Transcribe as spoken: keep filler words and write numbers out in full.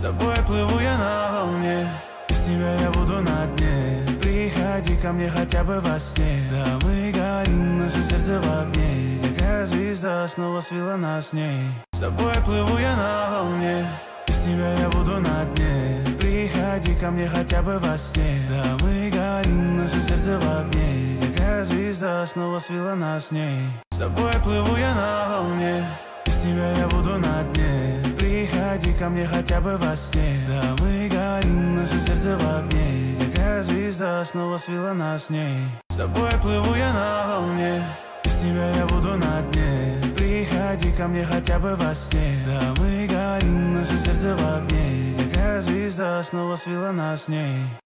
тобой плыву я на волне, без тебя я буду на дне. Приходи ко мне хотя бы во сне. Да мы горим, наше сердце в огне. Какая звезда снова свела нас с ней. С тобой плыву я на волне, без тебя я буду на дне. Приходи ко мне хотя бы во сне. Да мы горим, наше сердце в огне. Какая звезда снова свела нас с ней. С тобой плыву я на волне, без тебя я буду на дне. Приходи ко мне хотя бы во сне. Да мы горим, наше сердце в огне. Какая звезда снова свела нас с ней. С тобой плыву я на волне, без тебя я буду на дне. Приходи ко мне хотя бы во сне. Да мы горим, наше сердце в огне. Какая звезда снова свела нас с ней.